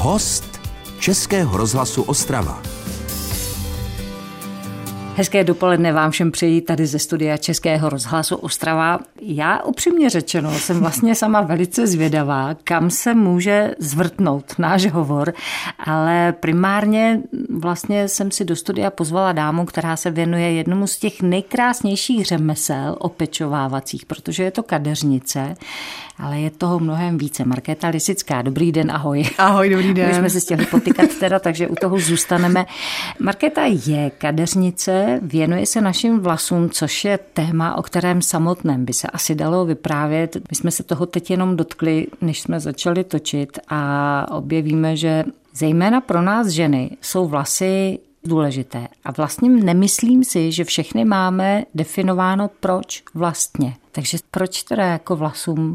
Host Českého rozhlasu Ostrava. Hezké dopoledne vám všem přeji tady ze studia Českého rozhlasu Ostrava. Já upřímně řečeno jsem vlastně sama velice zvědavá, kam se může zvrtnout náš hovor, ale primárně vlastně jsem si do studia pozvala dámu, která se věnuje jednomu z těch nejkrásnějších řemesel opečovávacích, protože je to kadeřnice, ale je toho mnohem více. Markéta Lisická, dobrý den, ahoj. Ahoj, dobrý den. My jsme se chtěli potykat teda, takže u toho zůstaneme. Markéta je kadeřnice, věnuje se našim vlasům, což je téma, o kterém samotném by se asi dalo vyprávět. My jsme se toho teď jenom dotkli, než jsme začali točit a objevíme, že zejména pro nás ženy jsou vlasy důležité. A vlastně nemyslím si, že všechny máme definováno, proč vlastně. Takže proč teda jako vlasům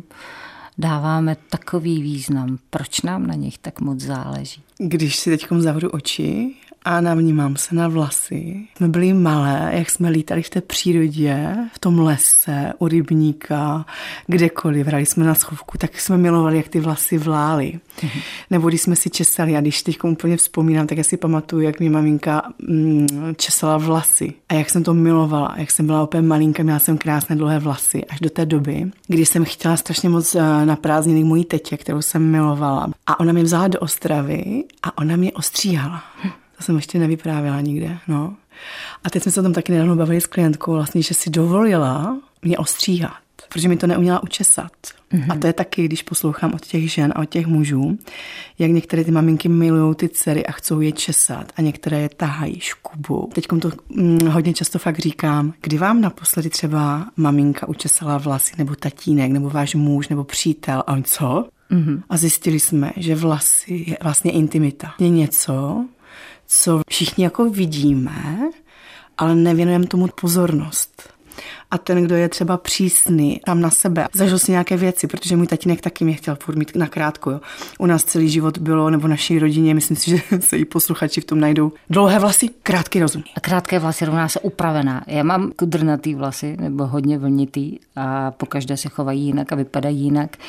dáváme takový význam? Proč nám na nich tak moc záleží? Když si teďkom zavřu oči a navnímám se na vlasy. Jsme byli malé, jak jsme lítali v té přírodě, v tom lese, u rybníka, kdekoliv, hrali jsme na schovku, tak jsme milovali, jak ty vlasy vlály. Nebo když jsme si česali, a když teď úplně vzpomínám, tak já si pamatuju, jak mi maminka česala vlasy. A jak jsem to milovala, jak jsem byla úplně malinka, měla jsem krásné dlouhé vlasy, až do té doby, kdy jsem chtěla strašně moc na prázdniny k mojí tetě, kterou jsem milovala. A ona mě vzala do Ostravy a ona mě ostříhala. To jsem ještě nevyprávěla nikde, no. A teď jsme se o tom taky nedávno bavili s klientkou, vlastně, že si dovolila mě ostříhat, protože mi to neuměla učesat. A to je taky, když poslouchám od těch žen a od těch mužů, jak některé ty maminky milujou ty dcery a chcou je česat a některé je tahají, škubou. Teďkom to hodně často fakt říkám, kdy vám naposledy třeba maminka učesala vlasy, nebo tatínek, nebo váš muž, nebo přítel, a on co? A zjistili jsme, že vlasy je vlastně intimita. Je něco, co všichni jako vidíme, ale nevěnujeme tomu pozornost. A ten, kdo je třeba přísný tam na sebe, zažil si nějaké věci, protože můj tatínek taky mě chtěl furt mít nakrátko. Jo. U nás celý život bylo, nebo naší rodině, myslím si, že se i posluchači v tom najdou. Dlouhé vlasy, krátký rozum. A krátké vlasy rovná se upravená. Já mám kudrnatý vlasy, nebo hodně vlnitý a pokaždé se chovají jinak a vypadají jinak.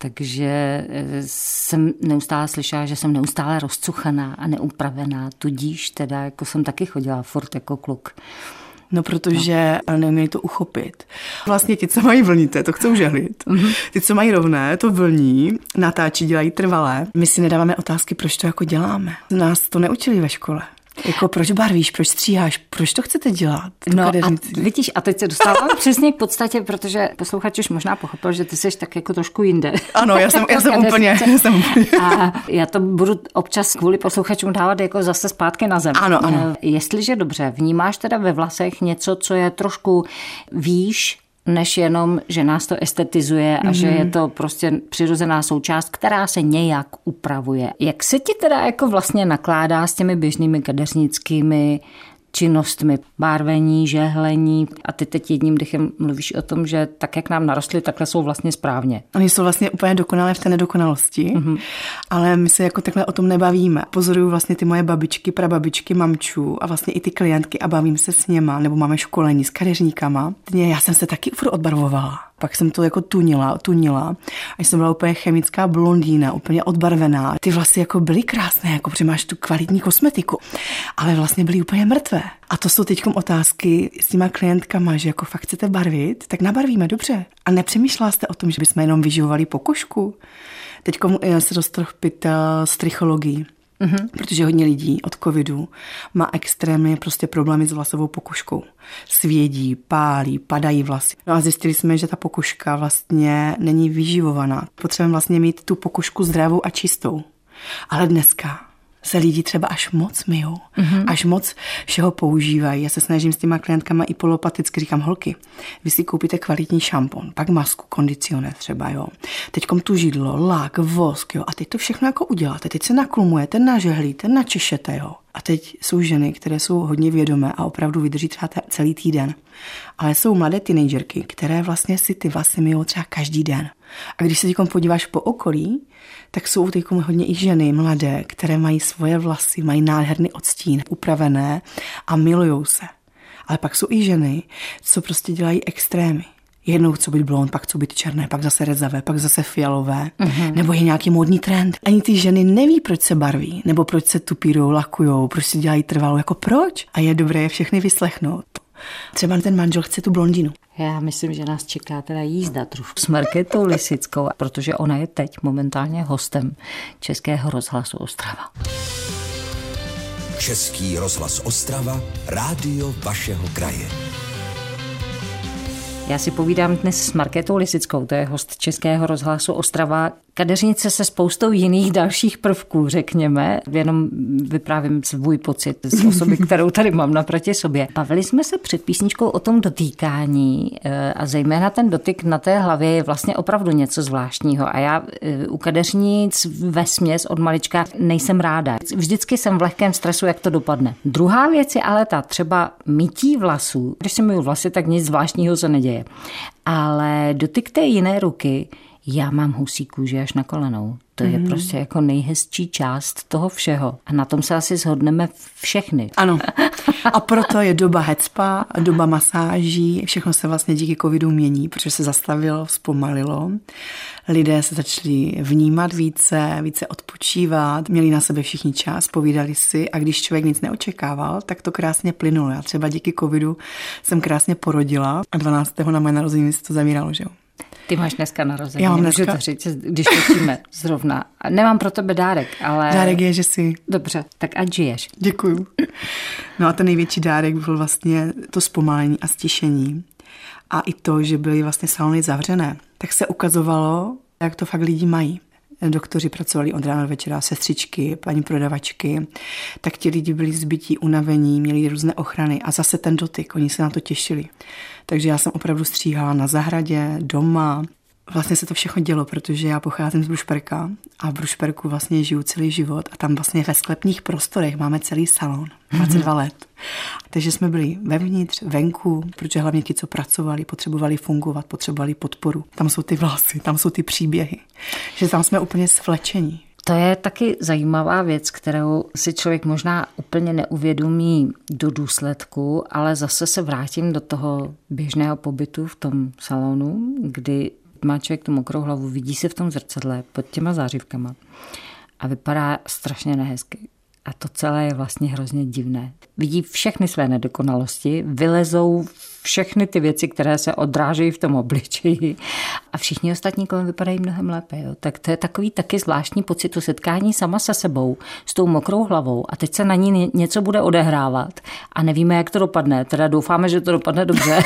Takže jsem neustále slyšela, že jsem neustále rozcuchaná a neupravená. Tudíž teda, jako jsem taky chodila furt jako kluk. No, protože neumějí to uchopit. Vlastně ti, co mají vlnité, to chcou žehlit. Ty, co mají rovné, to vlní, natáčí, dělají trvalé. My si nedáváme otázky, proč to jako děláme. Nás to neučili ve škole. Jako proč barvíš, proč stříháš, proč to chcete dělat? No a vidíš, a teď se dostávám přesně k podstatě, protože posluchač už možná pochopil, že ty jsi tak jako trošku jinde. Ano, já jsem úplně. A já to budu občas kvůli posluchačům dávat jako zase zpátky na zem. Ano. Jestliže dobře vnímáš teda ve vlasech něco, co je trošku výš, než jenom, že nás to estetizuje a že je to prostě přirozená součást, která se nějak upravuje. Jak se ti teda jako vlastně nakládá s těmi běžnými kadeřnickými činnostmi, barvení, žehlení a ty teď jedním dechem mluvíš o tom, že tak, jak nám narostly, takhle jsou vlastně správně. Oni jsou vlastně úplně dokonalé v té nedokonalosti, ale my se jako takhle o tom nebavíme. Pozoruju vlastně ty moje babičky, prababičky, mamčů a vlastně i ty klientky a bavím se s něma, nebo máme školení s kadeřníkama. Já jsem se taky furt odbarvovala. Pak jsem to jako tunila. Až jsem byla úplně chemická blondýna, úplně odbarvená. Ty vlasy jako byly krásné, jako protože máš tu kvalitní kosmetiku, ale vlastně byly úplně mrtvé. A to jsou teďkom otázky s těma klientkama, že jako fakt chcete barvit, tak nabarvíme, dobře. A nepřemýšlela jste o tom, že bychom jenom vyživovali pokožku? Teďkom se dostal pytel z trichologii. Protože hodně lidí od covidu má extrémně prostě problémy s vlasovou pokožkou. Svědí, pálí, padají vlasy. No a zjistili jsme, že ta pokožka vlastně není vyživovaná. Potřebujeme vlastně mít tu pokožku zdravou a čistou. Ale dneska se lidi třeba až moc myjou, až moc všeho používají. Já se snažím s těma klientkama i polopaticky, říkám, holky, vy si koupíte kvalitní šampon, pak masku, kondicionér třeba, jo. Teďkom tu židlo, lak, vosk, jo. A teď to všechno jako uděláte. Teď se naklumujete, nažehlíte, načešete, jo. A teď jsou ženy, které jsou hodně vědomé a opravdu vydrží třeba celý týden. Ale jsou mladé teenagerky, které vlastně si ty vlasy myjou třeba každý den. A když se teď podíváš po okolí, tak jsou teď hodně i ženy mladé, které mají svoje vlasy, mají nádherný odstín, upravené a milujou se. Ale pak jsou i ženy, co prostě dělají extrémy. Jednou chci být blond, pak chci být černé, pak zase rezavé, pak zase fialové, nebo je nějaký módní trend. Ani ty ženy neví, proč se barví, nebo proč se tupírujou, lakujou, proč si dělají trvalou, jako proč. A je dobré je všechny vyslechnout. Třeba ten manžel chce tu blondinu. Já myslím, že nás čeká teda jízda trošku s Markétou Lisickou, protože ona je teď momentálně hostem Českého rozhlasu Ostrava. Český rozhlas Ostrava, rádio vašeho kraje. Já si povídám dnes s Markétou Lisickou, to je host Českého rozhlasu Ostrava. Kadeřnice se spoustou jiných dalších prvků, řekněme. Jenom vyprávím svůj pocit z osoby, kterou tady mám naproti sobě. Bavili jsme se před písničkou o tom dotýkání a zejména ten dotyk na té hlavě je vlastně opravdu něco zvláštního. A já u kadeřnic vesměs od malička nejsem ráda. Vždycky jsem v lehkém stresu, jak to dopadne. Druhá věc je ale ta třeba mytí vlasů. Když se myju vlasy, tak nic zvláštního se neděje. Ale dotyk té jiné ruky, já mám husí kůži až na kolenou. To je prostě jako nejhezčí část toho všeho. A na tom se asi shodneme všechny. Ano. A proto je doba hecpa, doba masáží, všechno se vlastně díky covidu mění, protože se zastavilo, zpomalilo. Lidé se začali vnímat více odpočívat, měli na sebe všichni čas, povídali si a když člověk nic neočekával, tak to krásně plynulo. Já třeba díky covidu jsem krásně porodila a 12. na moje narozeniny se to zavíralo, že jo. Ty máš dneska narozeniny. Já mám dneska. Můžu to říct, když točíme zrovna. Nemám pro tebe dárek, ale... Dárek je, že si... Dobře, tak ať žiješ. Děkuju. No a ten největší dárek byl vlastně to zpomalení a stišení. A i to, že byly vlastně salony zavřené. Tak se ukazovalo, jak to fakt lidi mají. Doktoři pracovali od rána do večera, sestřičky, paní prodavačky, tak ti lidi byli zbytí, unavení, měli různé ochrany a zase ten dotyk, oni se na to těšili. Takže já jsem opravdu stříhala na zahradě, doma. Vlastně se to všechno dělo, protože já pocházím z Brušperka a v Brušperku vlastně žiju celý život a tam vlastně ve sklepních prostorech máme celý salon, 22 let. Takže jsme byli vevnitř, venku, protože hlavně ti, co pracovali, potřebovali fungovat, potřebovali podporu. Tam jsou ty vlasy, tam jsou ty příběhy, že tam jsme úplně svlečení. To je taky zajímavá věc, kterou si člověk možná úplně neuvědomí do důsledku, ale zase se vrátím do toho běžného pobytu v tom salonu, kdy má člověk tu mokrou hlavu, vidí se v tom zrcadle pod těma zářivkama a vypadá strašně nehezky. A to celé je vlastně hrozně divné. Vidí všechny své nedokonalosti, vylezou všechny ty věci, které se odrážejí v tom obličeji a všichni ostatní kolem vypadají mnohem lépe. Jo? Tak to je takový taky zvláštní pocit, to setkání sama se sebou s tou mokrou hlavou a teď se na ní něco bude odehrávat a nevíme, jak to dopadne. Teda doufáme, že to dopadne dobře.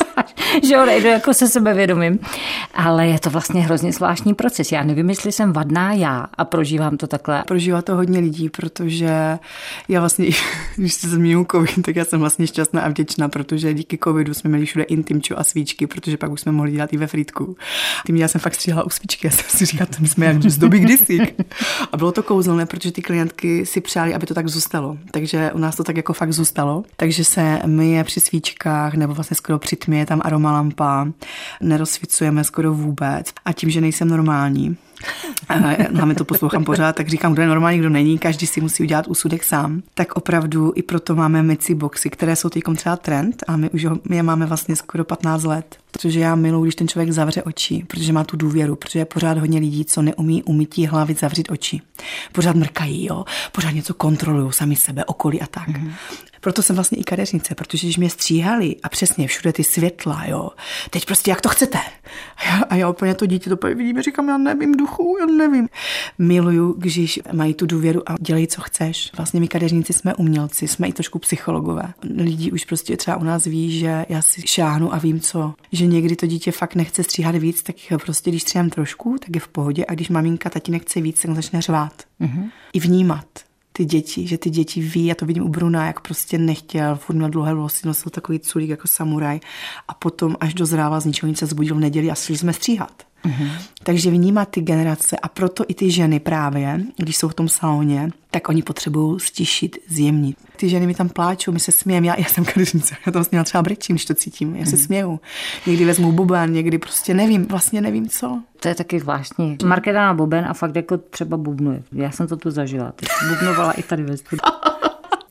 Že odejdu jako se sebevědomím. Ale je to vlastně hrozně zvláštní proces. Já nevím, jestli jsem vadná já a prožívám to takhle. Prožívá to hodně lidí, protože já vlastně, když se zmíním covid, tak já jsem vlastně šťastná a vděčná, protože díky covidu jsme měli všude intimču a svíčky, protože pak už jsme mohli dělat i ve frýdku. Tím já jsem fakt stříhala u svíčky, já jsem si říkala, to jsme jak z doby kdysi. A bylo to kouzelné, protože ty klientky si přáli, aby to tak zůstalo. Takže u nás to tak jako fakt zůstalo. Takže se myje při svíčkách nebo vlastně skoro při tmě, tam aromalampa, nerozsvicujeme skoro vůbec. A tím, že nejsem normální, hlavně to poslouchám pořád, tak říkám, kdo je normální, kdo není, každý si musí udělat úsudek sám. Tak opravdu i proto máme mycí boxy, které jsou teď třeba trend a my už je máme vlastně skoro 15 let. Protože já miluji, když ten člověk zavře oči, protože má tu důvěru, protože je pořád hodně lidí, co neumí umytí hlavy zavřít oči. Pořád mrkají, jo? Pořád něco kontrolují sami sebe, okolí a tak. Proto jsem vlastně i kadeřnice, protože když mě stříhali a přesně všude ty světla, jo, teď prostě jak to chcete. A já úplně to dítě to vidím, říkám, já nevím duchu, já nevím. Miluju, když mají tu důvěru a dělají, co chceš. Vlastně my kadeřníci jsme umělci, jsme i trošku psychologové. Lidi už prostě třeba u nás ví, že já si šáhnu a vím co. Že někdy to dítě fakt nechce stříhat víc, tak prostě když stříhám trošku, tak je v pohodě a když maminka tatínek chce víc, tak začne řvát. I vnímat ty děti, že ty děti ví, já to vidím u Bruna, jak prostě nechtěl, furt měl dlouhé vlasy, nosil takový culík jako samuraj a potom až dozrával z ničeho nic se zbudil v neděli a šli jsme stříhat. Takže vnímat ty generace a proto i ty ženy právě, když jsou v tom saloně, tak oni potřebují stišit, zjemnit. Ty ženy mi tam pláčou, my se smějeme, já jsem kadeřnice, já tam směla třeba brečím, když to cítím, já se směju. Někdy vezmu buben, někdy prostě nevím, vlastně nevím co. To je taky zvláštní. Markéta na buben a fakt jako třeba bubnuje. Já jsem to tu zažila. Ty bubnovala i tady ve studiu.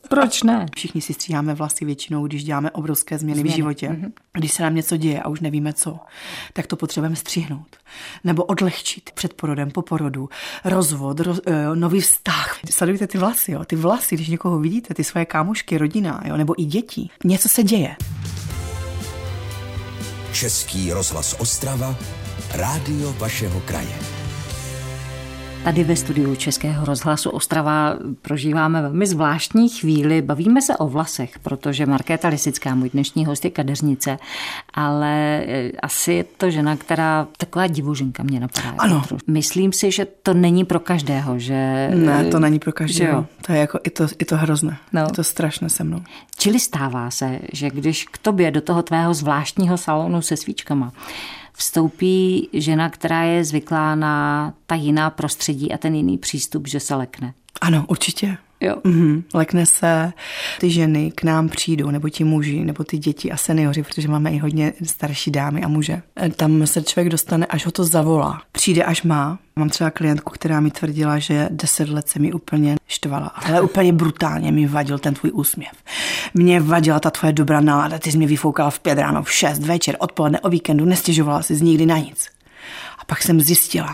Proč ne? Všichni si stříháme vlasy většinou, když děláme obrovské změny v životě. Když se nám něco děje a už nevíme co, tak to potřebujeme střihnout. Nebo odlehčit před porodem, po porodu, rozvod, nový vztah. Sledujte ty vlasy, jo. Ty vlasy, když někoho vidíte, ty svoje kámošky, rodina, jo, nebo i děti. Něco se děje. Český rozhlas Ostrava, rádio vašeho kraje. Tady ve studiu Českého rozhlasu Ostrava prožíváme velmi zvláštní chvíli. Bavíme se o vlasech, protože Markéta Lisická, můj dnešní host, je kadeřnice, ale asi je to žena, která taková divoženka mě napadá. Ano. Myslím si, že to není pro každého, že... Ne, to není pro každého. To je jako, i to hrozné. No. Je to strašné se mnou. Čili stává se, že když k tobě do toho tvého zvláštního salonu se svíčkama vstoupí žena, která je zvyklá na ta jiná prostředí a ten jiný přístup, že se lekne. Ano, určitě. Jo. Lekne se, ty ženy k nám přijdou, nebo ti muži, nebo ty děti a seniori, protože máme i hodně starší dámy a muže. Tam se člověk dostane, až ho to zavolá. Přijde, až má. Mám třeba klientku, která mi tvrdila, že 10 let se mi úplně štvala, ale úplně brutálně mi vadil ten tvůj úsměv. Mě vadila ta tvoje dobrá nálada, ty jsi mě vyfoukala v 5 ráno, v 6 večer, odpoledne, o víkendu, nestěžovala jsi nikdy na nic. A pak jsem zjistila,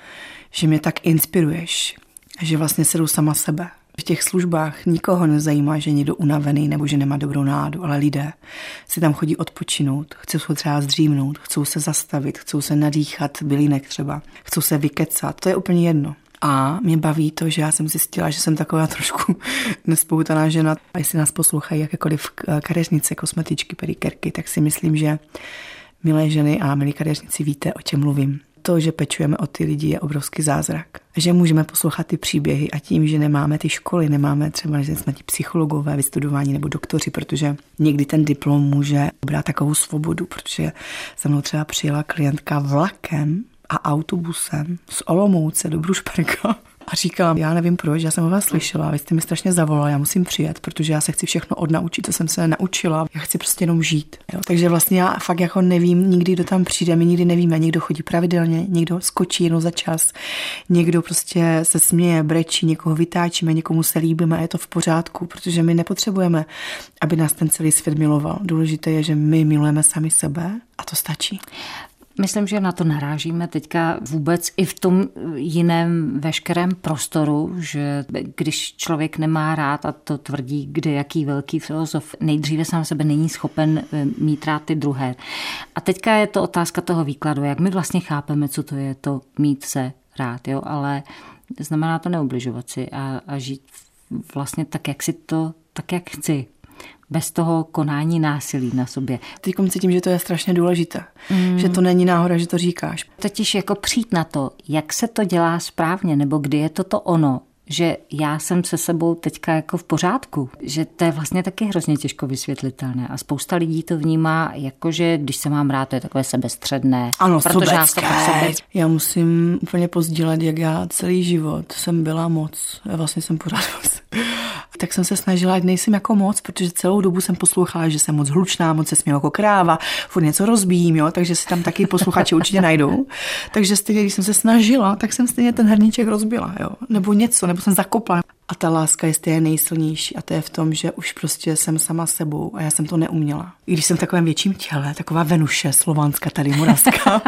že mě tak inspiruješ, že vlastně sedu sama sebe. V těch službách nikoho nezajímá, že je někdo unavený nebo že nemá dobrou náladu, ale lidé si tam chodí odpočinout, chcou se třeba zdřímnout, chcou se zastavit, chcou se nadýchat bylinek třeba, chcou se vykecat, to je úplně jedno. A mě baví to, že já jsem zjistila, že jsem taková trošku nespoutaná žena. A jestli nás poslouchají jakékoliv kadeřnice, kosmetičky, pedikérky, tak si myslím, že milé ženy a milí kadeřníci víte, o čem mluvím. To, že pečujeme o ty lidi, je obrovský zázrak. Že můžeme poslouchat ty příběhy a tím, že nemáme ty školy, nemáme třeba, že jsme ti psychologové vystudování nebo doktoři, protože někdy ten diplom může brát takovou svobodu, protože za mnou třeba přijela klientka vlakem a autobusem z Olomouce do Brušperka. A říkala, já nevím proč, já jsem o vás slyšela, vy jste mi strašně zavolala, já musím přijet, protože já se chci všechno odnaučit, co jsem se naučila, já chci prostě jenom žít. Jo? Takže vlastně já fakt jako nevím nikdy, kdo tam přijde, my nikdy nevíme, někdo chodí pravidelně, někdo skočí jednou za čas, někdo prostě se směje, brečí, někoho vytáčíme, někomu se líbíme a je to v pořádku, protože my nepotřebujeme, aby nás ten celý svět miloval. Důležité je, že my milujeme sami sebe a to stačí. Myslím, že na to narážíme teďka vůbec i v tom jiném veškerém prostoru, že když člověk nemá rád, a to tvrdí kdejaký velký filozof, nejdříve sám sebe není schopen mít rád ty druhé. A teďka je to otázka toho výkladu, jak my vlastně chápeme, co to je to mít se rád, jo? Ale znamená to neubližovat si a žít vlastně tak, jak si to, tak, jak chci. Bez toho konání násilí na sobě. Teď cítím, že to je strašně důležité. Že to není náhoda, že to říkáš. Totiž jako přijít na to, jak se to dělá správně, nebo kdy je to ono, že já jsem se sebou teďka jako v pořádku. Že to je vlastně taky hrozně těžko vysvětlitelné. A spousta lidí to vnímá jako, že když se mám rád, to je takové sebestředné. Ano, sobecké. Já musím úplně pozdílet, jak já celý život jsem byla moc. Já vlastně jsem pořád moc. Tak jsem se snažila, ať nejsem jako moc, protože celou dobu jsem poslouchala, že jsem moc hlučná, moc se směju jako kráva, furt něco rozbíjím, jo, takže si tam taky posluchači určitě najdou. Takže stejně, když jsem se snažila, tak jsem stejně ten hrníček rozbila, jo, nebo něco, nebo jsem zakopla. A ta láska je stejně nejsilnější a to je v tom, že už prostě jsem sama sebou a já jsem to neuměla. I když jsem v takovém větším těle, taková Venuše, slovanská tady, moravská,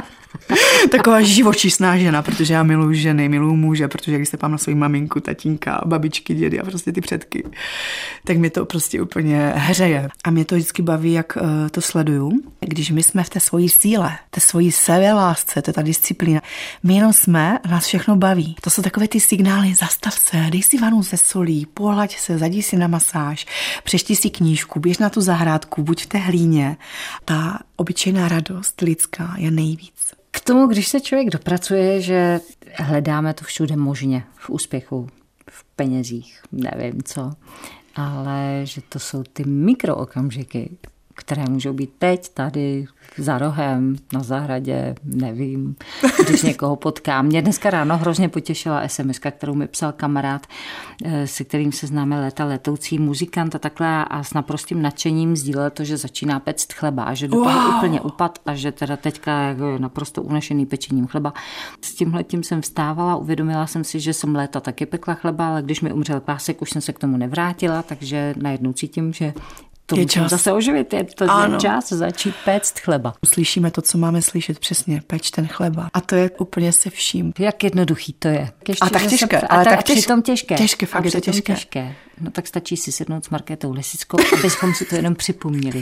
taková živočišná žena, protože já miluju ženy, miluju muže, protože když se pám na svou maminku, tatínka, babičky, dědy a prostě ty předky, tak mě to prostě úplně hřeje. A mě to vždycky baví, jak to sleduju. Když my jsme v té svojí síle, té svojí sebelásce, to je ta disciplína, my jenom jsme a nás všechno baví. To jsou takové ty signály, zastav se, dej si vanu ze solí, pohlaď se, zajdi si na masáž, přečti si knížku, běž na tu zahrádku, buď v té hlíně. Ta obyčejná radost lidská je nejvíc. K tomu, když se člověk dopracuje, že hledáme to všude možně, v úspěchu, v penězích, nevím co, ale že to jsou ty mikrookamžiky, které můžou být teď, tady, za rohem, na zahradě, nevím, když někoho potkám. Mě dneska ráno hrozně potěšila SMS-ka, kterou mi psal kamarád, se kterým se známe léta, letoucí muzikant a takhle, a s naprostým nadšením sdílel to, že začíná péct chleba a že do toho úplně upad a že teda teďka je naprosto unešený pečením chleba. S tímhletím jsem vstávala, uvědomila jsem si, že jsem léta taky pekla chleba, ale když mi umřel pásek, už jsem se k tomu nevrátila, takže najednou cítím, že to musím zase oživit, je to čas začít péct chleba. Slyšíme to, co máme slyšet přesně, peč ten chleba. A to je úplně se vším. Jak jednoduchý to je. A tak těžké. Přitom těžké. Těžké, fakt je to těžké. No tak stačí si sednout s Markétou Lisickou, abychom si to jenom připomněli.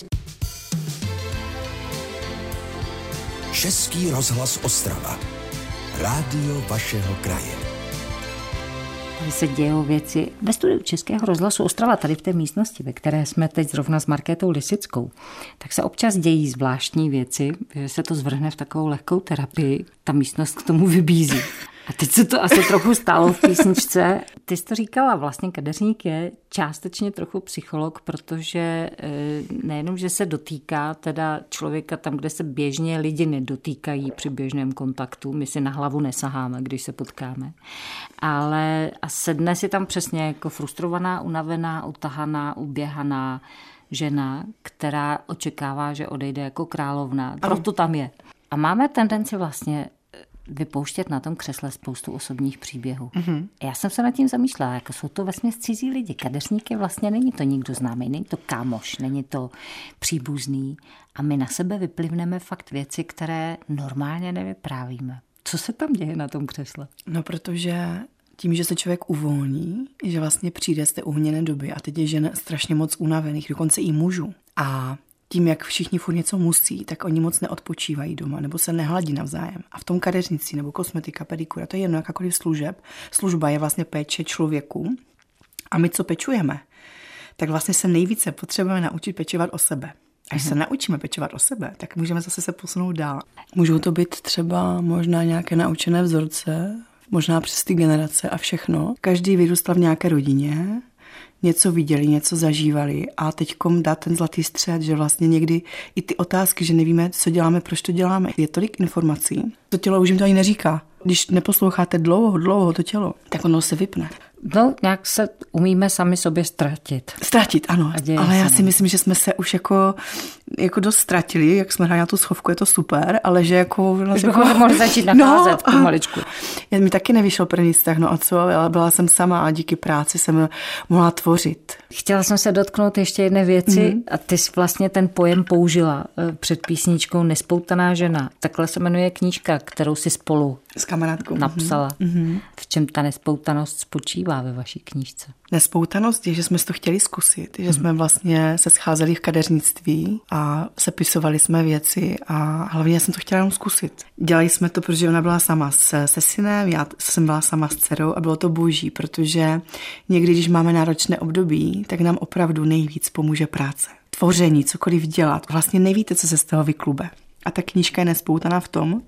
Český rozhlas Ostrava. Rádio vašeho kraje. Tady se dějou věci ve studiu Českého rozhlasu Ostrava, tady v té místnosti, ve které jsme teď zrovna s Markétou Lisickou. Tak se občas dějí zvláštní věci, že se to zvrhne v takovou lehkou terapii. Ta místnost k tomu vybízí. A teď se to asi trochu stalo v písničce. Ty jsi to říkala, vlastně kadeřník je částečně trochu psycholog, protože nejenom, že se dotýká teda člověka tam, kde se běžně lidi nedotýkají při běžném kontaktu, my si na hlavu nesaháme, když se potkáme, ale a sedne si tam přesně jako frustrovaná, unavená, utahaná, uběhaná žena, která očekává, že odejde jako královna. Proto tam je. A máme tendenci vlastně vypouštět na tom křesle spoustu osobních příběhů. Mm-hmm. Já jsem se nad tím zamýšlela, jako jsou to vesměs cizí lidi. Kadeřníky vlastně není to nikdo známý, není to kámoš, není to příbuzný a my na sebe vyplivneme fakt věci, které normálně nevyprávíme. Co se tam děje na tom křesle? No, protože tím, že se člověk uvolní, že vlastně přijde z té uhněné doby a teď je žen strašně moc unavených, dokonce i mužů. A tím, jak všichni furt něco musí, tak oni moc neodpočívají doma nebo se nehladí navzájem. A v tom kadeřnici nebo kosmetika, pedikura, to je jedno jakákoliv služba je vlastně péče člověku. A my, co pečujeme, tak vlastně se nejvíce potřebujeme naučit pečovat o sebe. Až se naučíme pečovat o sebe, tak můžeme zase se posunout dál. Můžou to být třeba možná nějaké naučené vzorce, možná přes ty generace a všechno. Každý vyrůstal v nějaké rodině, něco viděli, něco zažívali a teďkom dát ten zlatý střed, že vlastně někdy i ty otázky, že nevíme, co děláme, proč to děláme. Je tolik informací, to tělo už jim to ani neříká. Když neposloucháte dlouho to tělo, tak ono se vypne. No, nějak se umíme sami sobě ztratit. Ztratit, ano. Ale já si myslím, že jsme se už jako dost ztratili, jak jsme hráli na tu schovku, je to super, ale že jako... Už bychom mohli začít nacházet pomaličku. Mi taky nevyšlo první vztah, no a co, ale byla jsem sama a díky práci jsem mohla tvořit. Chtěla jsem se dotknout ještě jedné věci a ty jsi vlastně ten pojem použila před písničkou Nespoutaná žena. Takhle se jmenuje knížka, kterou si spolu s kamarádkou napsala. V čem ta nespoutanost spočívá ve vaší knížce? Nespoutanost je, že jsme to chtěli zkusit, že jsme vlastně se scházeli v kadeřnictví a sepisovali jsme věci a hlavně jsem to chtěla jenom zkusit. Dělali jsme to, protože ona byla sama se synem, já jsem byla sama s dcerou a bylo to boží, protože někdy, když máme náročné období, tak nám opravdu nejvíc pomůže práce. Tvoření, cokoliv dělat. Vlastně nevíte, co se z toho vyklube. A ta knížka je nespoutaná v tom,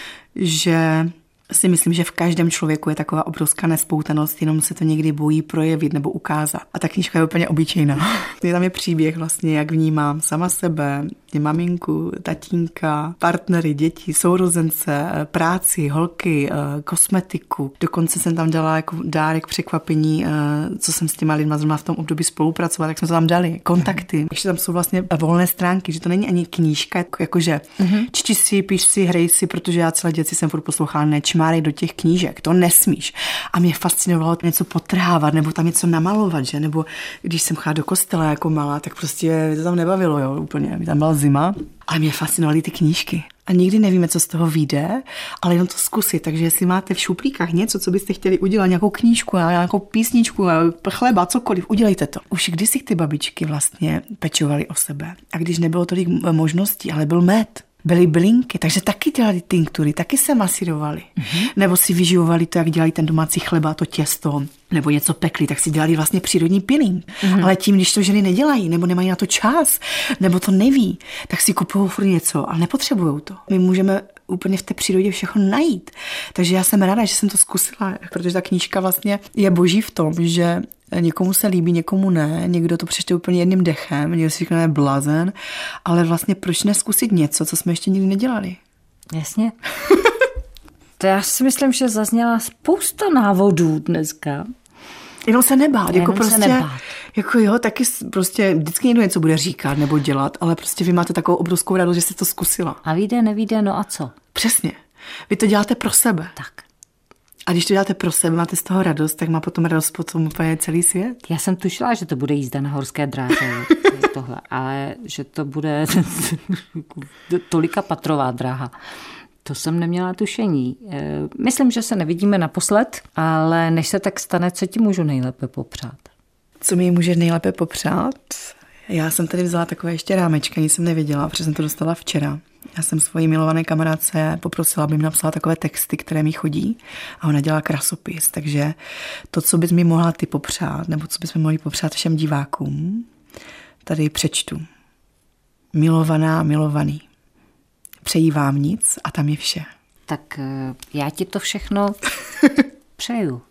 že si myslím, že v každém člověku je taková obrovská nespoutanost, jenom se to někdy bojí projevit nebo ukázat. A ta knížka je úplně obyčejná. Tam je příběh vlastně, jak vnímám sama sebe, maminku, tatínka, partnery, děti, sourozence, práci, holky, kosmetiku. Dokonce jsem tam dala jako dárek překvapení, co jsem s těma lidma zrovna v tom období spolupracovala, tak jsme to tam dali. Kontakty. Ještě tam jsou vlastně volné stránky, že to není ani knížka, jakože čti si, píš si, hrej si, protože já celé děti jsem furt poslouchala, nečmárej do těch knížek, to nesmíš. A mě fascinovalo něco potrhávat, nebo tam něco namalovat, že? Nebo když jsem chodila do kostela jako malá, tak prostě to tam nebavilo, jo, úplně. Tam byla zima, ale mě fascinovaly ty knížky. A nikdy nevíme, co z toho vyjde, ale jenom to zkusit. Takže jestli máte v šuplíkách něco, co byste chtěli udělat, nějakou knížku, nějakou písničku, chleba, cokoliv, udělejte to. Už kdysi ty babičky vlastně pečovaly o sebe. A když nebylo tolik možností, ale byl med, byly bylinky, takže taky dělali tinktury, taky se masírovali. Nebo si vyživovali to, jak dělají ten domácí chleba, to těsto, nebo něco pekli, tak si dělali vlastně přírodní peeling. Ale tím, když to ženy nedělají, nebo nemají na to čas, nebo to neví, tak si kupují furt něco, ale nepotřebujou to. My můžeme úplně v té přírodě všechno najít. Takže já jsem ráda, že jsem to zkusila, protože ta knížka vlastně je boží v tom, že Někomu se líbí, někomu ne, někdo to přečte úplně jedním dechem, někdo si říká, blázen, ale vlastně proč neskusit něco, co jsme ještě nikdy nedělali? Jasně. To já si myslím, že zazněla spousta návodů dneska. Jenom se nebát, jako prostě, se nebát. Jako jo, taky prostě vždycky někdo něco bude říkat nebo dělat, ale prostě vy máte takovou obrovskou radost, že jste to zkusila. A vyjde, nevyjde, no a co? Přesně. Vy to děláte pro sebe. Tak. A když to děláte pro sebe, máte z toho radost, tak má potom radost potom úplně celý svět. Já jsem tušila, že to bude jízda na horské dráze, tohle, ale že to bude tolika patrová dráha. To jsem neměla tušení. Myslím, že se nevidíme naposled, ale než se tak stane, co ti můžu nejlépe popřát? Co mi může nejlépe popřát? Já jsem tady vzala takové ještě rámečka, nic jsem nevěděla, protože jsem to dostala včera. Já jsem svojí milované kamarádce poprosila, aby mi napsala takové texty, které mi chodí, a ona dělá krasopis. Takže to, co bys mi mohla ty popřát, nebo co bychom mohli popřát všem divákům, tady přečtu. Milovaná, milovaný. Přeji vám nic a tam je vše. Tak já ti to všechno přeju.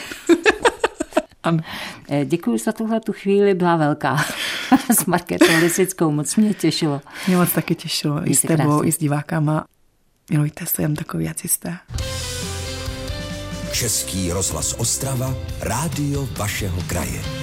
Děkuji za tu chvíli, byla velká. S Markétou Lisickou, moc mě těšilo. Mě moc taky těšilo, i s tebou, krásný. I s divákama. Milujte se, jen takový, jak jste. Český rozhlas Ostrava, rádio vašeho kraje.